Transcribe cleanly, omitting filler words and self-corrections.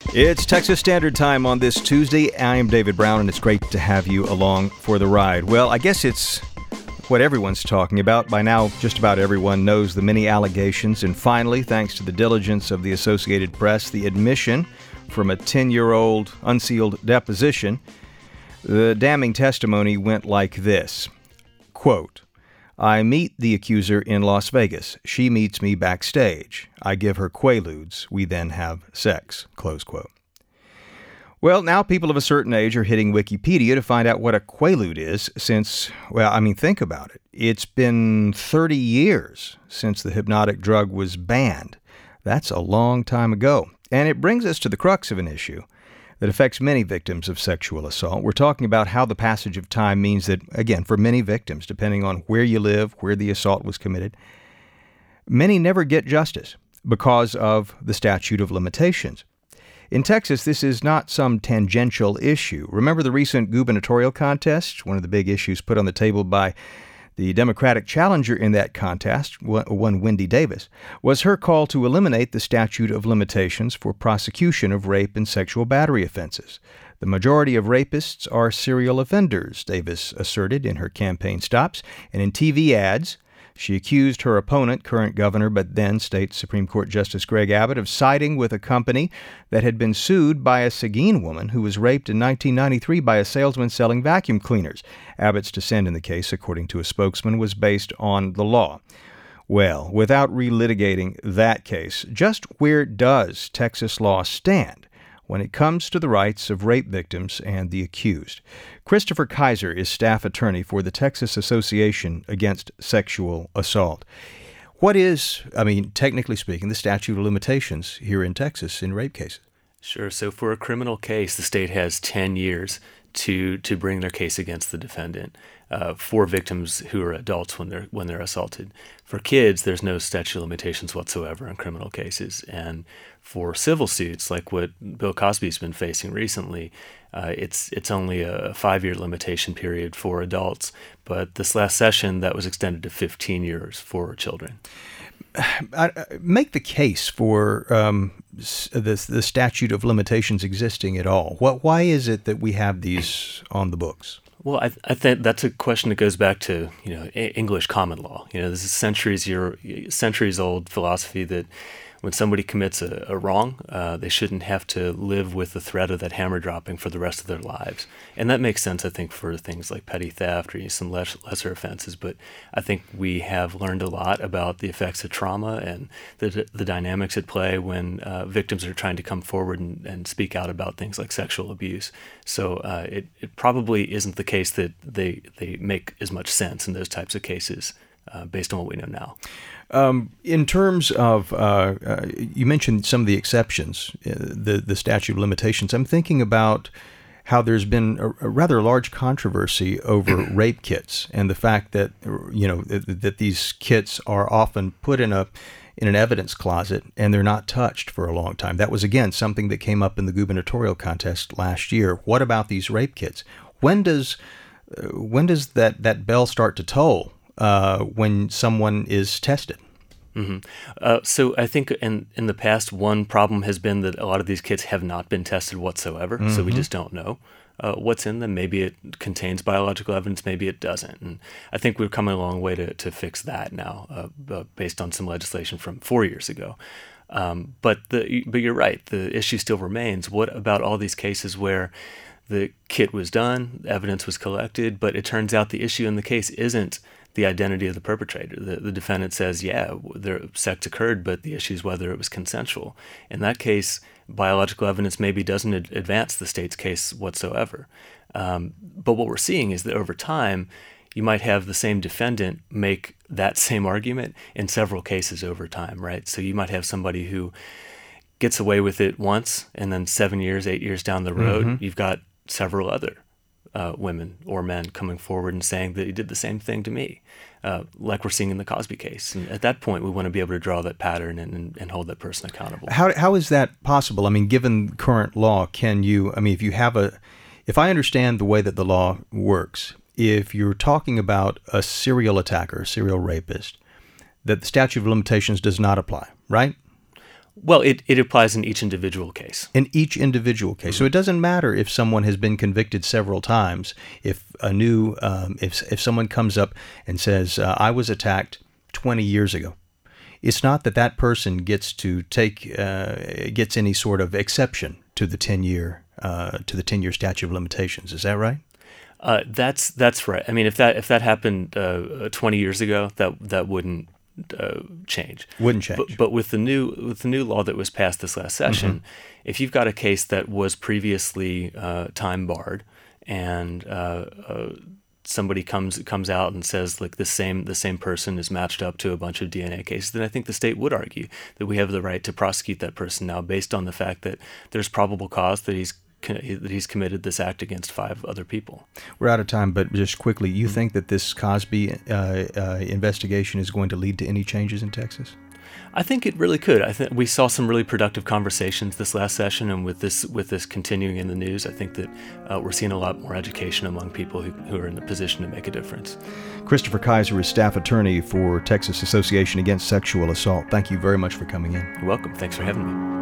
It's Texas Standard Time on this Tuesday. I am David Brown, and it's great to have you along for the ride. Well, I guess it's what everyone's talking about. By now, just about everyone knows the many allegations, and finally, thanks to the diligence of the Associated Press, the admission from a 10-year-old unsealed deposition. The damning testimony went like this, quote, "I meet the accuser in Las Vegas. She meets me backstage. I give her Quaaludes. We then have sex." Close quote. Well, now people of a certain age are hitting Wikipedia to find out what a Quaalude is since, well, I mean, think about it. It's been 30 years since the hypnotic drug was banned. That's a long time ago. And it brings us to the crux of an issue that affects many victims of sexual assault. We're talking about how the passage of time means that, again, for many victims, depending on where you live, where the assault was committed, many never get justice because of the statute of limitations. In Texas, this is not some tangential issue. Remember the recent gubernatorial contest? One of the big issues put on the table by the Democratic challenger in that contest, one Wendy Davis, was her call to eliminate the statute of limitations for prosecution of rape and sexual battery offenses. The majority of rapists are serial offenders, Davis asserted in her campaign stops, and in TV ads. She accused her opponent, current governor but then State Supreme Court Justice Greg Abbott, of siding with a company that had been sued by a Seguin woman who was raped in 1993 by a salesman selling vacuum cleaners. Abbott's dissent in the case, according to a spokesman, was based on the law. Well, without relitigating that case, just where does Texas law stand when it comes to the rights of rape victims and the accused? Christopher Kaiser is staff attorney for the Texas Association Against Sexual Assault. What is, technically speaking, the statute of limitations here in Texas in rape cases? Sure. So for a criminal case, the state has 10 years to bring their case against the defendant for victims who are adults when they're assaulted. For kids, there's no statute of limitations whatsoever in criminal cases. And for civil suits, like what Bill Cosby's been facing recently, it's only a 5-year limitation period for adults. But this last session, that was extended to 15 years for children. Make the case for the statute of limitations existing at all. Why is it that we have these on the books? Well, I think that's a question that goes back to English common law. This is centuries old philosophy that when somebody commits a wrong, they shouldn't have to live with the threat of that hammer dropping for the rest of their lives. And that makes sense, I think, for things like petty theft or some lesser offenses. But I think we have learned a lot about the effects of trauma and the dynamics at play when victims are trying to come forward and speak out about things like sexual abuse. So it probably isn't the case that they make as much sense in those types of cases based on what we know now. In terms of, you mentioned some of the exceptions, the statute of limitations. I'm thinking about how there's been a rather large controversy over rape kits and the fact that, that these kits are often put in an evidence closet and they're not touched for a long time. That was, again, something that came up in the gubernatorial contest last year. What about these rape kits? When does that bell start to toll? When someone is tested? Mm-hmm. So I think in the past, one problem has been that a lot of these kits have not been tested whatsoever, mm-hmm. So we just don't know what's in them. Maybe it contains biological evidence, maybe it doesn't. And I think we've come a long way to fix that now based on some legislation from 4 years ago. But you're right, the issue still remains. What about all these cases where the kit was done, evidence was collected, but it turns out the issue in the case isn't the identity of the perpetrator. The defendant says, sex occurred, but the issue is whether it was consensual. In that case, biological evidence maybe doesn't advance the state's case whatsoever. But what we're seeing is that over time, you might have the same defendant make that same argument in several cases over time, right? So you might have somebody who gets away with it once, and then 7 years, 8 years down the road, mm-hmm. You've got several other women or men coming forward and saying that he did the same thing to me, like we're seeing in the Cosby case. And at that point, we want to be able to draw that pattern and hold that person accountable. How is that possible? Given current law, if I understand the way that the law works, if you're talking about a serial attacker, serial rapist, that the statute of limitations does not apply, right? Well, it applies in each individual case. In each individual case. So it doesn't matter if someone has been convicted several times. If if someone comes up and says, I was attacked 20 years ago, it's not that person gets to gets any sort of exception to the 10-year statute of limitations. Is that right? That's right. I mean, if that happened 20 years ago, that wouldn't change. Wouldn't change. But with the new law that was passed this last session, if you've got a case that was previously time barred, and somebody comes out and says like the same person is matched up to a bunch of DNA cases, then I think the state would argue that we have the right to prosecute that person now based on the fact that there's probable cause that he's committed this act against 5 other people. We're out of time, but just quickly, you think that this Cosby investigation is going to lead to any changes in Texas? I think it really could. I think we saw some really productive conversations this last session, and with this continuing in the news, I think that we're seeing a lot more education among people who are in the position to make a difference. Christopher Kaiser is staff attorney for Texas Association Against Sexual Assault. Thank you very much for coming in. You're welcome. Thanks for having me.